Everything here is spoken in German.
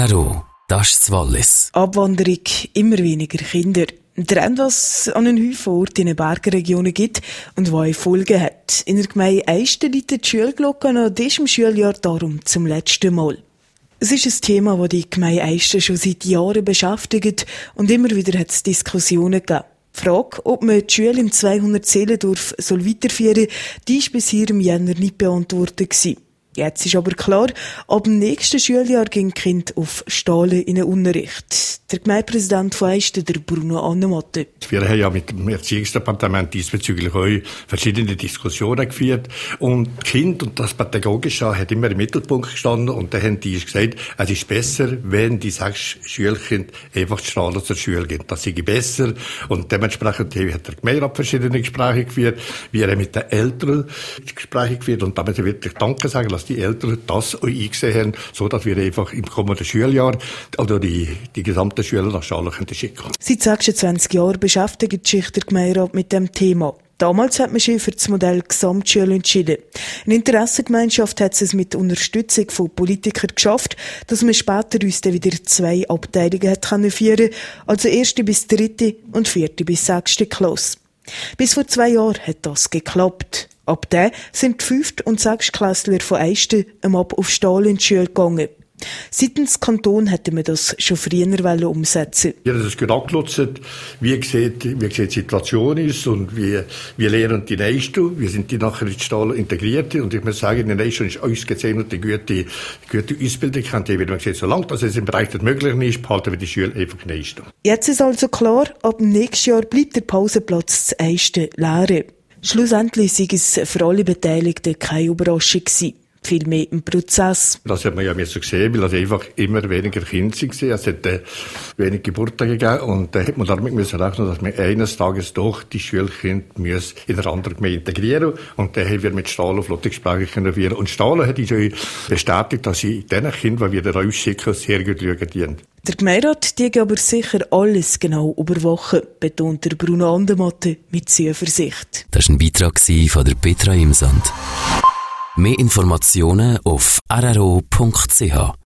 RRO, das ist das Wallis. Abwanderung, immer weniger Kinder. Ein Trend, was an einen Haufen Orten in den Bergregionen gibt und der eine Folgen hat. In der Gemeinde Eisten läutet die Schulglocke an diesem Schuljahr darum zum letzten Mal. Es ist ein Thema, das die Gemeinde Eisten schon seit Jahren beschäftigt und immer wieder hat es Diskussionen gegeben. Die Frage, ob man die Schule im 200-Seelendorf weiterführen soll, die ist bis hier im Jänner nicht beantwortet gewesen. Jetzt ist aber klar, ab dem nächsten Schuljahr gehen die Kinder auf Stahlen in den Unterricht. Der Gemeindepräsident von Eisten, der Bruno Annematte. Wir haben ja mit dem Erziehungsdepartement diesbezüglich auch verschiedene Diskussionen geführt. Und die Kinder und das Pädagogische hat immer im Mittelpunkt gestanden. Und da haben die gesagt, es ist besser, wenn die 6 Schulkinder einfach die Stahlen zur Schule gehen. Das sei besser. Und dementsprechend hat der Gemeinderat verschiedene Gespräche geführt. Wir haben mit den Eltern Gespräche geführt. Und damit wirklich Danke sagen, dass die Eltern das auch eingesehen haben, so dass wir einfach im kommenden Schuljahr oder die gesamte Schüler nach Stahlen schicken können. Seit 26 Jahren beschäftigt sich der Gemeinderat mit dem Thema. Damals hat man sich für das Modell Gesamtschule entschieden. Eine Interessengemeinschaft hat es mit Unterstützung von Politikern geschafft, dass man später uns dann wieder 2 Abteilungen hat führen, also 1. bis 3. und 4. bis 6. Klasse. Bis vor 2 Jahren hat das geklappt. Ab dann sind die 5. und 6. Klässler von Eisten auf Stahlen in die Schule gegangen. Seitens Kanton hätte man das schon früher umsetzen. Wir haben das gut angelotzt, wie die Situation ist und wir lernen die Nächsten, wir sind die nachher in die Stahlen integriert und ich muss sagen, die Nächsten ist ausgezeichnet eine gute Ausbildung, die wir gesagt, solange das es im Bereich nicht möglich ist, behalten wir die Schule einfach Nächsten. Jetzt ist also klar, ab dem nächsten Jahr bleibt der Pausenplatz zu Eisten leer. Schlussendlich sei es für alle Beteiligten keine Überraschung gewesen. Viel mehr im Prozess. Das hat man ja so gesehen, weil es einfach immer weniger Kinder waren. Es hat wenig Geburten gegeben und da hat man damit rechnen, dass man eines Tages doch die Schulkinder in einer anderen Gemeinde integrieren muss. Und da haben wir mit Stahlen flotte Gespräche führen. Und Stahlen hat uns bestätigt, dass sie diesen Kindern, die wir rausschicken, sehr gut schauen. Der Gemeinderat die aber sicher alles genau überwachen, betont der Bruno Annematte mit Zuversicht. Das war ein Beitrag von der Petra Imsand. Mehr Informationen auf rro.ch.